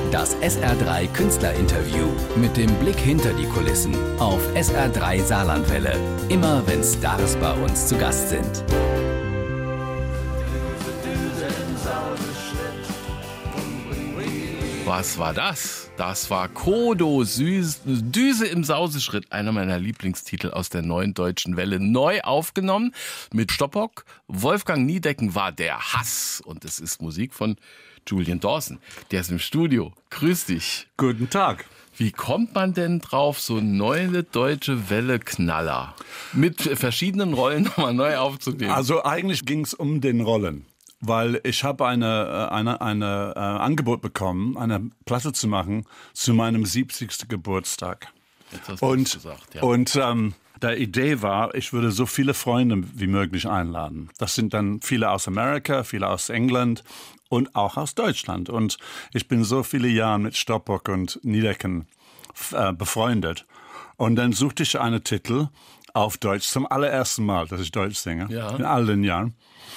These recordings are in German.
Das SR3 Künstlerinterview mit dem Blick hinter die Kulissen auf SR3 Saarlandwelle. Immer wenn Stars bei uns zu Gast sind. Was war das? Das war Kodo, Düse im Sauseschritt, einer meiner Lieblingstitel aus der neuen deutschen Welle, neu aufgenommen mit Stoppock. Wolfgang Niedecken war der Hass und es ist Musik von Julian Dawson. Der ist im Studio. Grüß dich. Guten Tag. Wie kommt man denn drauf, so neue deutsche Welle-Knaller mit verschiedenen Rollen nochmal neu aufzunehmen? Also eigentlich ging es um den Rollen. Weil ich habe eine Angebot bekommen, eine Platte zu machen zu meinem 70. Geburtstag. Jetzt hast du es gesagt, ja. Und der Idee war, ich würde so viele Freunde wie möglich einladen. Das sind dann viele aus Amerika, viele aus England und auch aus Deutschland. Und ich bin so viele Jahre mit Stoppock und Niedecken befreundet. Und dann suchte ich einen Titel auf Deutsch, zum allerersten Mal, dass ich Deutsch singe, in all den Jahren.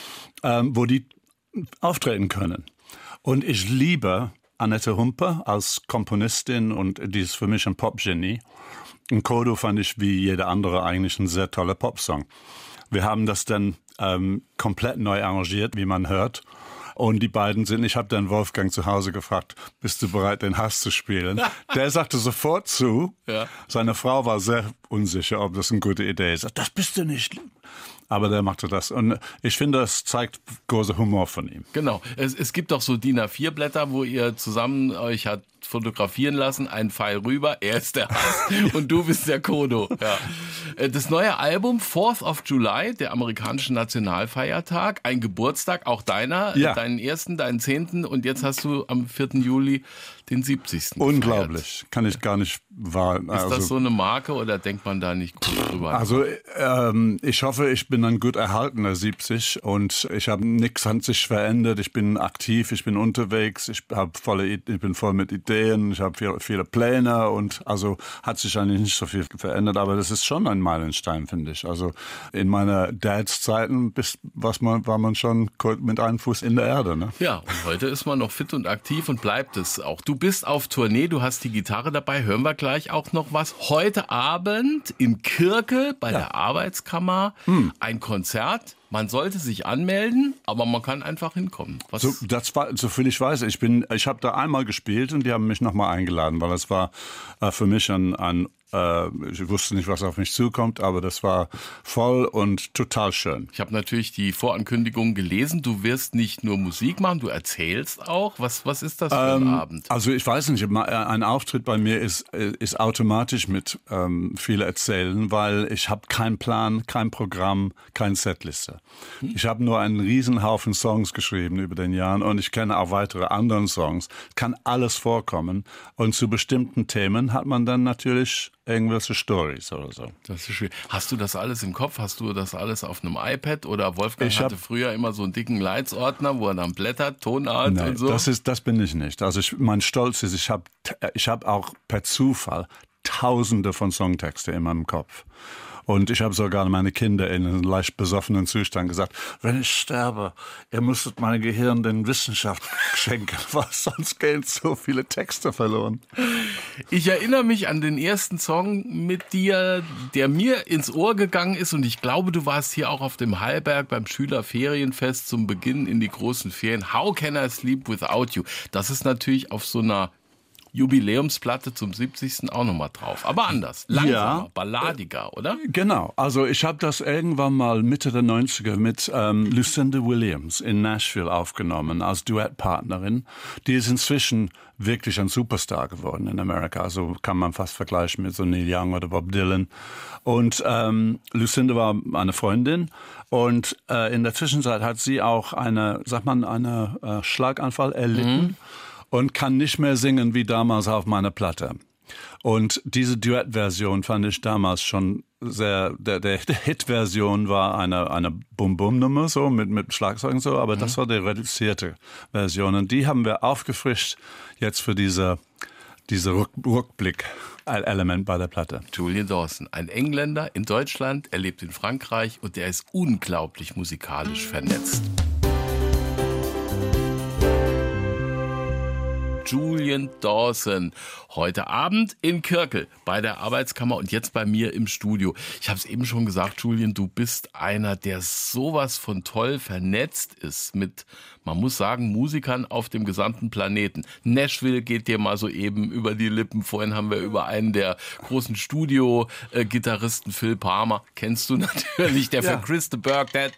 Wo die auftreten können. Und ich liebe Annette Humpe als Komponistin und die ist für mich ein Popgenie. Und Kodo fand ich wie jeder andere eigentlich ein sehr toller Popsong. Wir haben das dann komplett neu arrangiert, wie man hört. Und die beiden ich habe dann Wolfgang zu Hause gefragt, bist du bereit, den Hass zu spielen? Der sagte sofort zu. Ja. Seine Frau war sehr unsicher, ob das eine gute Idee ist. Das bist du nicht. Aber der machte das. Und ich finde, das zeigt großer Humor von ihm. Genau. Es gibt doch so DIN A4-Blätter, wo ihr zusammen euch hat fotografieren lassen, ein Pfeil rüber, er ist der Hass und du bist der Kodo. Ja. Das neue Album 4th of July, der amerikanische Nationalfeiertag, ein Geburtstag, auch deiner, deinen ersten, deinen 10. und jetzt hast du am 4. Juli den 70. Unglaublich, gefeiert. Kann ich gar nicht wahr. Ist das so eine Marke oder denkt man da nicht gut drüber? Also ich hoffe, ich bin ein gut erhaltener 70 und nichts hat sich verändert. Ich bin aktiv, ich bin unterwegs, ich bin voll mit Ideen, ich habe viele Pläne und also hat sich eigentlich nicht so viel verändert, aber das ist schon ein Meilenstein, finde ich. Also in meiner Dads-Zeiten war man schon mit einem Fuß in der Erde. Ne? Ja, und heute ist man noch fit und aktiv und bleibt es auch. Du bist auf Tournee, du hast die Gitarre dabei, hören wir gleich auch noch was. Heute Abend in Kirke bei der Arbeitskammer ein Konzert. Man sollte sich anmelden, aber man kann einfach hinkommen. So viel ich weiß. Ich habe da einmal gespielt und die haben mich nochmal eingeladen, weil das war für mich ich wusste nicht, was auf mich zukommt, aber das war voll und total schön. Ich habe natürlich die Vorankündigung gelesen. Du wirst nicht nur Musik machen, du erzählst auch. Was ist das für ein Abend? Also ich weiß nicht, ein Auftritt bei mir ist automatisch mit viel erzählen, weil ich habe keinen Plan, kein Programm, keine Setliste. Ich habe nur einen riesen Haufen Songs geschrieben über den Jahren und ich kenne auch weitere anderen Songs. Kann alles vorkommen und zu bestimmten Themen hat man dann natürlich irgendwelche Stories oder so. Das ist schön. Hast du das alles im Kopf? Hast du das alles auf einem iPad? Oder Wolfgang hatte früher immer so einen dicken Leitsordner, wo er dann blättert, Tonart und so? Das bin ich nicht. Also mein Stolz ist, ich hab auch per Zufall Tausende von Songtexten in meinem Kopf. Und ich habe sogar meine Kinder in einem leicht besoffenen Zustand gesagt, wenn ich sterbe, ihr müsstet mein Gehirn den Wissenschaft schenken, weil sonst gehen so viele Texte verloren. Ich erinnere mich an den ersten Song mit dir, der mir ins Ohr gegangen ist. Und ich glaube, du warst hier auch auf dem Hallberg beim Schülerferienfest zum Beginn in die großen Ferien. How Can I Sleep Without You? Das ist natürlich auf so einer Jubiläumsplatte zum 70. auch nochmal drauf. Aber anders, langsamer, balladiger, oder? Genau. Also ich habe das irgendwann mal Mitte der 90er mit Lucinda Williams in Nashville aufgenommen als Duettpartnerin. Die ist inzwischen wirklich ein Superstar geworden in Amerika. Also kann man fast vergleichen mit so Neil Young oder Bob Dylan. Und Lucinda war eine Freundin und in der Zwischenzeit hat sie auch einen Schlaganfall erlitten. Und kann nicht mehr singen wie damals auf meiner Platte. Und diese Duettversion fand ich damals schon sehr, der Hit-Version war eine Bum-Bum-Nummer, so mit Schlagzeug und so, aber das war die reduzierte Version. Und die haben wir aufgefrischt jetzt für diese Rückblick-Element bei der Platte. Julian Dawson, ein Engländer in Deutschland, er lebt in Frankreich und er ist unglaublich musikalisch vernetzt. Julian Dawson. Heute Abend in Kirkel bei der Arbeitskammer und jetzt bei mir im Studio. Ich habe es eben schon gesagt, Julian, du bist einer, der sowas von toll vernetzt ist mit, man muss sagen, Musikern auf dem gesamten Planeten. Nashville geht dir mal so eben über die Lippen. Vorhin haben wir über einen der großen Studio-Gitarristen, Phil Palmer, kennst du natürlich, der für Chris de Burgh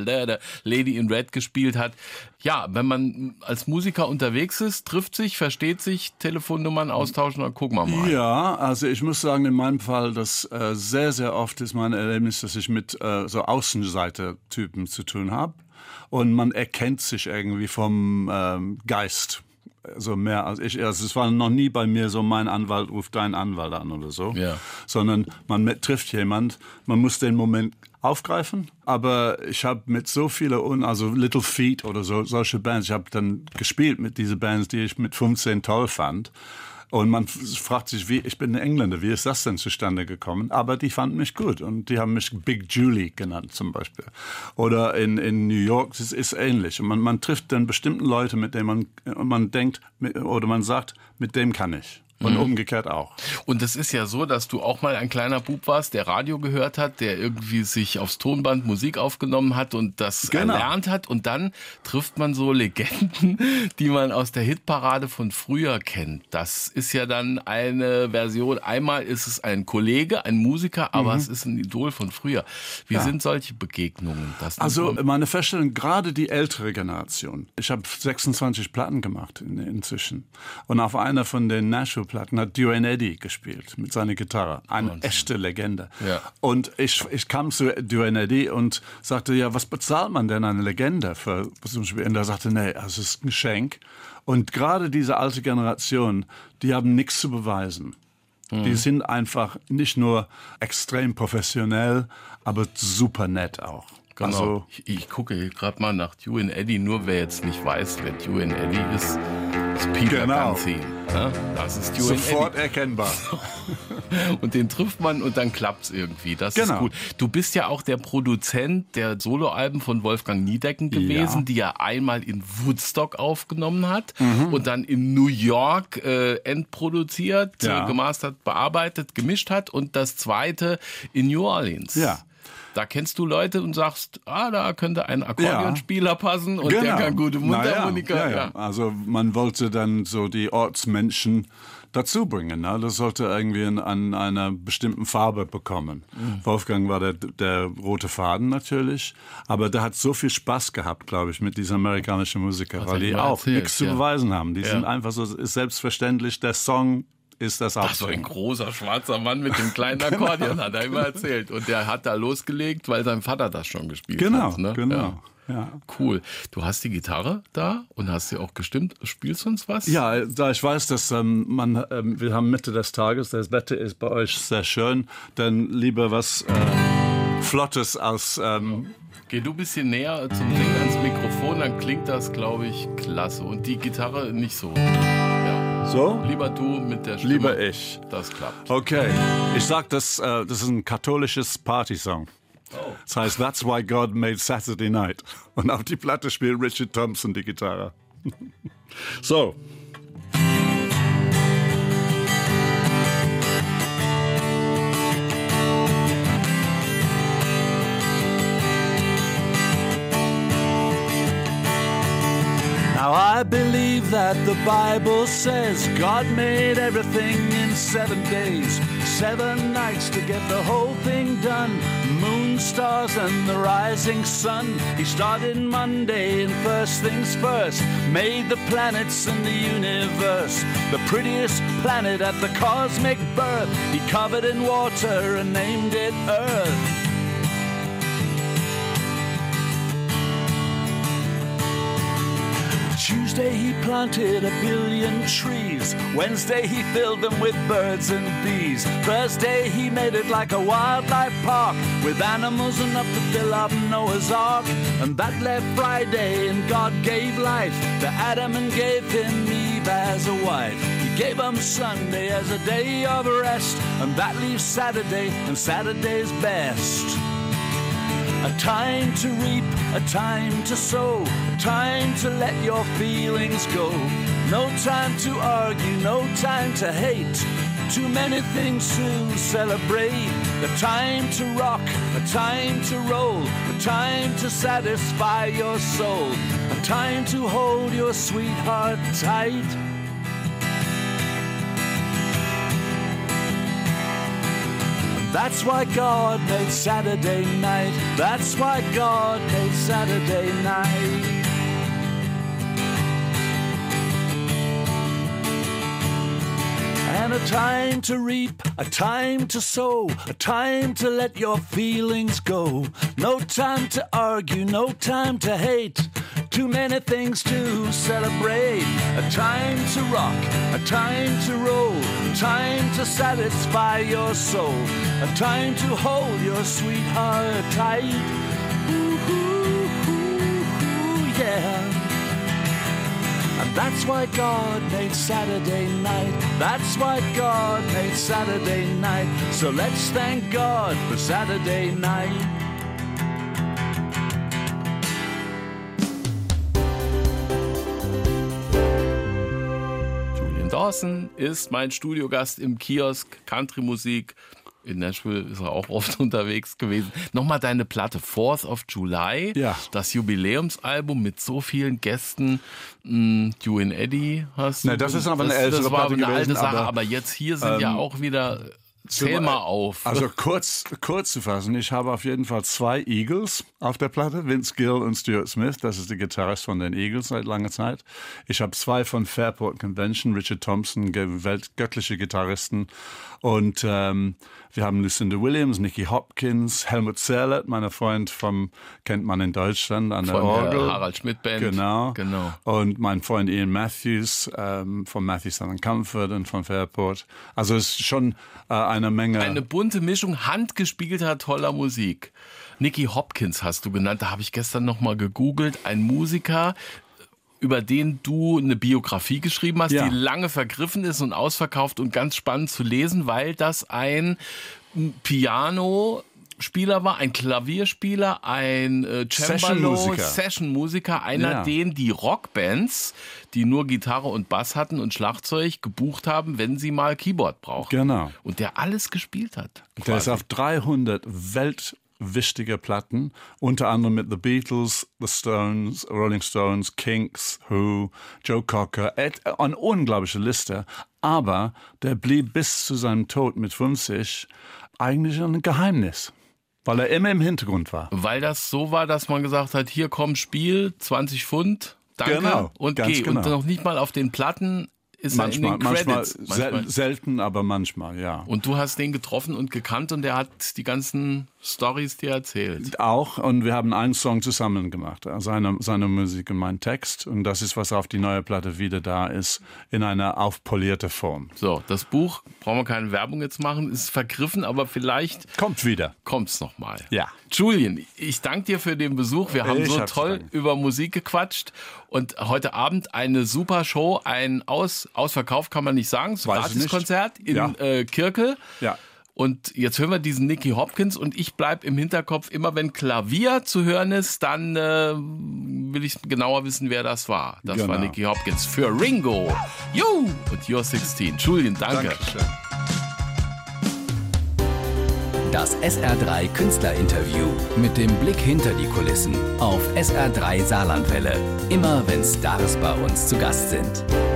Lady in Red gespielt hat. Ja, wenn man als Musiker unterwegs ist, trifft sich, versteht sich, Telefonnummern austauschen, dann gucken wir mal. Ja, also ich muss sagen, in meinem Fall, dass sehr, sehr oft ist mein Erlebnis, dass ich mit so Außenseiter-Typen zu tun habe. Und man erkennt sich irgendwie vom Geist. Also mehr als ich. Also es war noch nie bei mir so, mein Anwalt ruft deinen Anwalt an oder so. Ja. Sondern man trifft jemand, man muss den Moment aufgreifen. Aber ich habe mit so vielen, also Little Feat oder so, solche Bands, ich habe dann gespielt mit diesen Bands, die ich mit 15 toll fand. Und man fragt sich, ich bin ein Engländer, wie ist das denn zustande gekommen? Aber die fanden mich gut und die haben mich Big Julie genannt zum Beispiel. Oder in New York, das ist ähnlich. Und man trifft dann bestimmte Leute, mit denen man denkt, oder man sagt, mit dem kann ich. Und umgekehrt auch. Und es ist ja so, dass du auch mal ein kleiner Bub warst, der Radio gehört hat, der irgendwie sich aufs Tonband Musik aufgenommen hat und das erlernt hat. Und dann trifft man so Legenden, die man aus der Hitparade von früher kennt. Das ist ja dann eine Version. Einmal ist es ein Kollege, ein Musiker, aber es ist ein Idol von früher. Wie sind solche Begegnungen? Also meine Feststellung, gerade die ältere Generation. Ich habe 26 Platten gemacht inzwischen. Und auf einer von den Nashville Platten hat Duane Eddy gespielt mit seiner Gitarre. Eine echte Legende. Ja. Und ich kam zu Duane Eddy und sagte, ja, was bezahlt man denn eine Legende für so ein Spiel? Und er sagte, nee, es ist ein Geschenk. Und gerade diese alte Generation, die haben nichts zu beweisen. Die sind einfach nicht nur extrem professionell, aber super nett auch. Genau. Also, ich gucke hier gerade mal nach Duane Eddy, nur wer jetzt nicht weiß, wer Duane Eddy ist Peter Ganzi. Ja, das ist Duane Sofort Eddy. Erkennbar. Und den trifft man und dann klappt's irgendwie. Das ist gut. Du bist ja auch der Produzent der Soloalben von Wolfgang Niedecken gewesen, die er einmal in Woodstock aufgenommen hat und dann in New York endproduziert, gemastert, bearbeitet, gemischt hat und das zweite in New Orleans. Ja. Da kennst du Leute und sagst, da könnte ein Akkordeonspieler passen und der kann gute Mundharmonika. Ja. Also man wollte dann so die Ortsmenschen dazu bringen. Ne? Das sollte irgendwie an einer bestimmten Farbe bekommen. Wolfgang war der rote Faden natürlich, aber der hat so viel Spaß gehabt, glaube ich, mit diesen amerikanischen Musikern, weil die auch nichts zu beweisen haben. Die sind einfach so, ist selbstverständlich, der Song ist das auch. So ein großer schwarzer Mann mit dem kleinen Akkordeon, hat er immer erzählt. Und der hat da losgelegt, weil sein Vater das schon gespielt hat. Ne? Genau. Ja. Cool. Du hast die Gitarre da und hast sie auch gestimmt. Spielst du uns was? Ja, da ich weiß, dass wir haben Mitte des Tages, das Wetter ist bei euch sehr schön, dann lieber was Flottes aus... Geh du ein bisschen näher zum Ding ans Mikrofon, dann klingt das, glaube ich, klasse. Und die Gitarre nicht so. So? Lieber du mit der Stimme. Lieber ich. Das klappt. Okay. Ich sag, das ist ein katholisches Partysong. Das heißt, That's Why God Made Saturday Night. Und auf die Platte spielt Richard Thompson die Gitarre. So. Now I believe that the Bible says God made everything in 7 days, 7 nights to get the whole thing done. Moon, stars and the rising sun. He started Monday and first things first, made the planets and the universe. The prettiest planet at the cosmic birth, he covered in water and named it Earth. Tuesday he planted 1 billion trees. Wednesday he filled them with birds and bees. Thursday he made it like a wildlife park with animals enough to fill up Noah's Ark. And that left Friday and God gave life to Adam and gave him Eve as a wife. He gave him Sunday as a day of rest, and that leaves Saturday, and Saturday's best. A time to reap, a time to sow, a time to let your feelings go. No time to argue, no time to hate. Too many things to celebrate. A time to rock, a time to roll, a time to satisfy your soul, a time to hold your sweetheart tight. That's why God made Saturday night. That's why God made Saturday night. And a time to reap, a time to sow, a time to let your feelings go. No time to argue, no time to hate. Too many things to celebrate. A time to rock, a time to roll, a time to satisfy your soul, a time to hold your sweetheart tight. Ooh, ooh, ooh, ooh, yeah. And that's why God made Saturday night. That's why God made Saturday night. So let's thank God for Saturday night. Dawson ist mein Studiogast im Kiosk Country-Musik. In Nashville ist er auch oft unterwegs gewesen. Nochmal deine Platte 4th of July, ja. Das Jubiläumsalbum mit so vielen Gästen. You and Eddie hast du. Ne, das ist aber eine ältere Das war Platte eine gewesen, alte Sache, aber jetzt hier sind ja auch wieder... Zähl mal auf. Also kurz zu fassen, ich habe auf jeden Fall 2 Eagles auf der Platte, Vince Gill und Stuart Smith, das ist der Gitarrist von den Eagles seit langer Zeit. Ich habe 2 von Fairport Convention, Richard Thompson, weltgöttliche Gitarristen. Und wir haben Lucinda Williams, Nicky Hopkins, Helmut Zerlett, mein Freund kennt man in Deutschland an der Orgel. Von der Harald Schmidt Band. Genau. Genau. Und mein Freund Ian Matthews von Matthews Southern Comfort und von Fairport. Also es ist schon eine Menge. Eine bunte Mischung handgespielter, toller Musik. Nicky Hopkins hast du genannt, da habe ich gestern noch mal gegoogelt. Ein Musiker, über den du eine Biografie geschrieben hast, ja. die lange vergriffen ist und ausverkauft und ganz spannend zu lesen, weil das ein Pianospieler war, ein Klavierspieler, ein Cembalo, Session-Musiker, einer, den die Rockbands, die nur Gitarre und Bass hatten und Schlagzeug, gebucht haben, wenn sie mal Keyboard brauchen. Genau. Und der alles gespielt hat. Quasi. Der ist auf 300 weltwichtige Platten, unter anderem mit The Beatles, The Stones, Rolling Stones, Kinks, Who, Joe Cocker, eine unglaubliche Liste. Aber der blieb bis zu seinem Tod mit 50 eigentlich ein Geheimnis. Weil er immer im Hintergrund war. Weil das so war, dass man gesagt hat, hier komm, Spiel, 20 Pfund, danke genau, und geh. Genau. Und noch nicht mal auf den Platten ist manchmal, er in den Credits. manchmal selten, aber manchmal, ja. Und du hast den getroffen und gekannt und der hat die ganzen Storys dir erzählt. Auch, und wir haben einen Song zusammen gemacht, seine Musik und mein Text. Und das ist, was auf die neue Platte wieder da ist, in einer aufpolierte Form. So, das Buch, brauchen wir keine Werbung jetzt machen, ist vergriffen, aber vielleicht kommt wieder. Kommt's noch mal. Ja. Julian, ich danke dir für den Besuch. Wir haben so toll über Musik gequatscht und heute Abend eine super Show, ein Ausverkauf kann man nicht sagen, das Gratiskonzert in Kirkel. Ja. Und jetzt hören wir diesen Nicky Hopkins und ich bleib im Hinterkopf, immer wenn Klavier zu hören ist, dann will ich genauer wissen, wer das war. Das war Nicky Hopkins für Ringo. You und You're 16. Julian, danke. Dankeschön. Das SR3 Künstlerinterview mit dem Blick hinter die Kulissen auf SR3 Saarlandwelle. Immer wenn Stars bei uns zu Gast sind.